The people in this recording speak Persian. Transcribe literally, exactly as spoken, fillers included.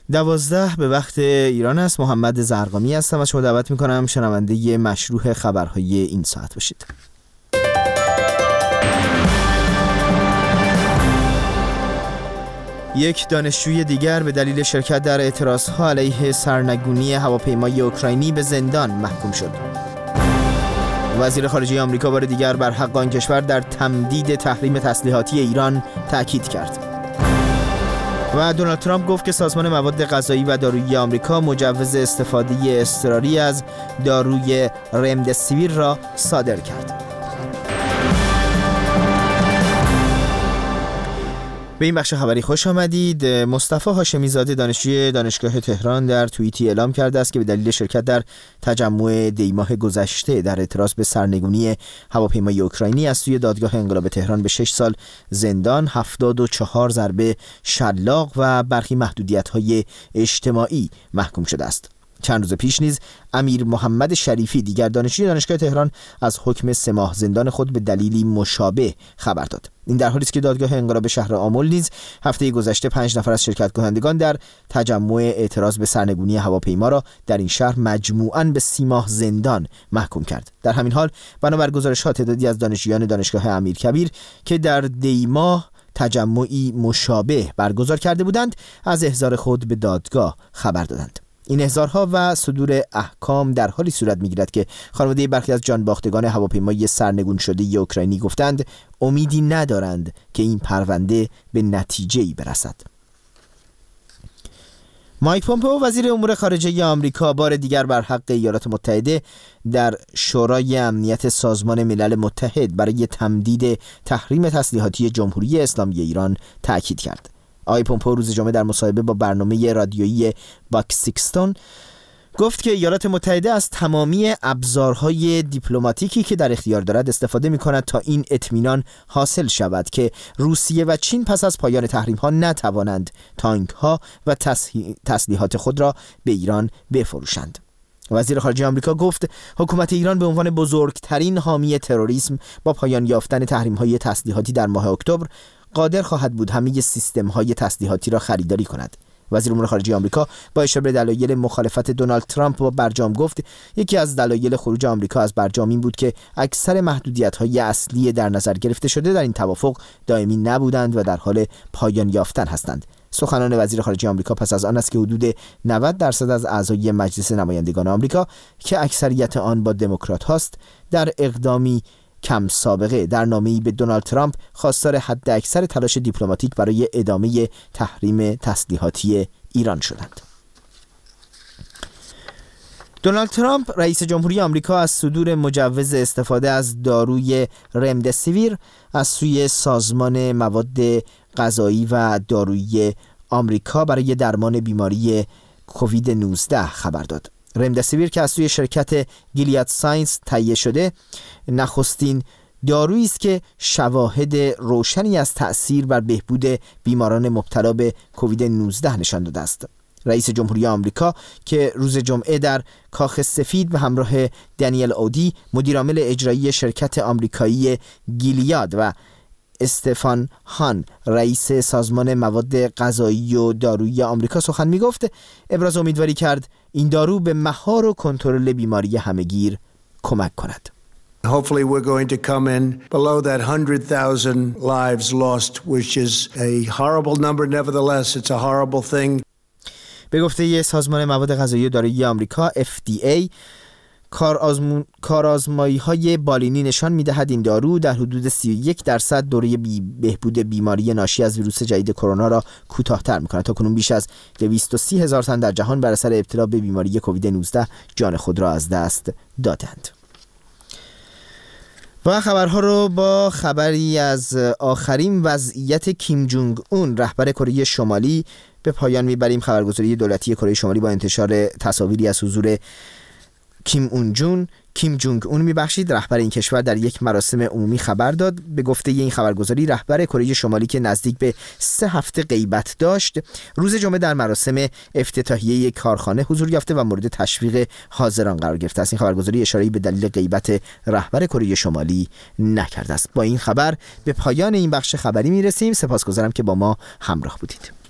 دوازده به وقت ایران است. محمد زرقامی هستم و شما دعوت میکنم شنونده مشروح خبرهای این ساعت باشید. یک دانشجوی دیگر به دلیل شرکت در اعتراضها علیه سرنگونی هواپیمای اوکراینی به زندان محکوم شد. وزیر خارجه آمریکا بار دیگر بر حق آن کشور در تمدید تحریم تسلیحاتی ایران تاکید کرد. و دونالد ترامپ گفت که سازمان مواد غذایی و دارویی آمریکا مجوز استفاده اضطراری از داروی رمدسیویر را صادر کرد. به این بخش خبری خوش آمدید. مصطفی هاشمی زاده دانشجوی دانشگاه تهران در توییتی اعلام کرده است که به دلیل شرکت در تجمع دیماه گذشته در اعتراض به سرنگونی هواپیمای اوکراینی از سوی دادگاه انقلاب تهران به شش سال زندان، هفتاد و چهار ضربه شلاق و برخی محدودیت‌های اجتماعی محکوم شده است. چند روز پیش نیز امیر محمد شریفی دیگر دانشجوی دانشگاه تهران از حکم سه ماه زندان خود به دلیلی مشابه خبر داد. این در حالی است که دادگاه انقلاب شهر آمل نیز هفته گذشته پنج نفر از شرکت کنندگان در تجمع اعتراض به سرنگونی هواپیما را در این شهر مجموعاً به سی ماه زندان محکوم کرد. در همین حال بنابر گزارش‌ها تعدادی از دانشجویان دانشگاه امیرکبیر که در دیماه تجمعی مشابه برگزار کرده بودند از احضار خود به دادگاه خبر دادند. این احضارها و صدور احکام در حالی صورت می‌گیرد که خانواده برخی از جانباختگان هواپیمای سرنگون شده اوکراینی گفتند امیدی ندارند که این پرونده به نتیجه‌ای برسد. مایک پومپئو وزیر امور خارجه آمریکا بار دیگر بر حق ایالات متحده در شورای امنیت سازمان ملل متحد برای تمدید تحریم تسلیحاتی جمهوری اسلامی ایران تاکید کرد. آقای پومپئو روز جمعه در مصاحبه با برنامه رادیویی باکس سیکستون گفت که ایالات متحده از تمامی ابزارهای دیپلماتیکی که در اختیار دارد استفاده می‌کند تا این اطمینان حاصل شود که روسیه و چین پس از پایان تحریم‌ها نتوانند تانک‌ها و تسلیحات خود را به ایران بفروشند. وزیر خارجه آمریکا گفت حکومت ایران به عنوان بزرگترین حامی تروریسم با پایان یافتن تحریم‌های تسلیحاتی در ماه اکتبر قادر خواهد بود همه سیستم‌های تسلیحاتی را خریداری کند. وزیر امور خارجه آمریکا با اشاره به دلایل مخالفت دونالد ترامپ با برجام گفت یکی از دلایل خروج آمریکا از برجام این بود که اکثر محدودیت‌های اصلی در نظر گرفته شده در این توافق دائمی نبودند و در حال پایان یافتن هستند. سخنان وزیر خارجه آمریکا پس از آن است که حدود نود درصد از اعضای مجلس نمایندگان آمریکا که اکثریت آن با دموکرات هاست در اقدامی کم سابقه در نامه‌ای به دونالد ترامپ خواستار حد اکثر تلاش دیپلماتیک برای ادامه تحریم تسلیحاتی ایران شدند. دونالد ترامپ رئیس جمهوری آمریکا از صدور مجوز استفاده از داروی رمدسیویر از سوی سازمان مواد غذایی و دارویی آمریکا برای درمان بیماری کووید نوزده خبر داد. رمدسیویر که از سوی شرکت گیلیاد ساینس تهیه شده نخستین دارویی است که شواهد روشنی از تأثیر بر بهبود بیماران مبتلا به کووید نوزده نشان داده است. رئیس جمهوری آمریکا که روز جمعه در کاخ سفید به همراه دانیل اودی مدیرعامل اجرایی شرکت آمریکایی گیلیاد و استفان هان رئیس سازمان مواد غذایی و دارویی آمریکا سخن می‌گفت ابراز امیدواری کرد این دارو به مهار و کنترل بیماری همهگیر کمک کند. Hopefully we're going to come in below that one hundred thousand lives lost, which is a horrible number. Nevertheless, it's a horrible thing. به گفته سازمان مواد غذایی و دارویی آمریکا اف دی ای کارآزمون... کارآزمایی‌های بالینی نشان می‌دهد این دارو در حدود سی و یک درصد دوره بی... بهبود بیماری ناشی از ویروس جدید کرونا را کوتاه‌تر می‌کند. تاکنون بیش از دویست و سی هزار تن در جهان بر اثر ابتلا به بیماری کووید نوزده جان خود را از دست دادند. و خبرها رو با خبری از آخرین وضعیت کیم جونگ اون رهبر کره شمالی به پایان می‌بریم. خبرگزاری دولتی کره شمالی با انتشار تصاویری از حضور کیم اون جون کیم جونگ اون میبخشید رهبر این کشور در یک مراسم عمومی خبر داد. به گفته این خبرگزاری رهبر کره شمالی که نزدیک به سه هفته غیبت داشت روز جمعه در مراسم افتتاحیه یک کارخانه حضور یافته و مورد تشویق حاضران قرار گرفته است. این خبرگزاری اشاره‌ای به دلیل غیبت رهبر کره شمالی نکرده است. با این خبر به پایان این بخش خبری میرسیم. سپاسگزارم که با ما همراه بودید.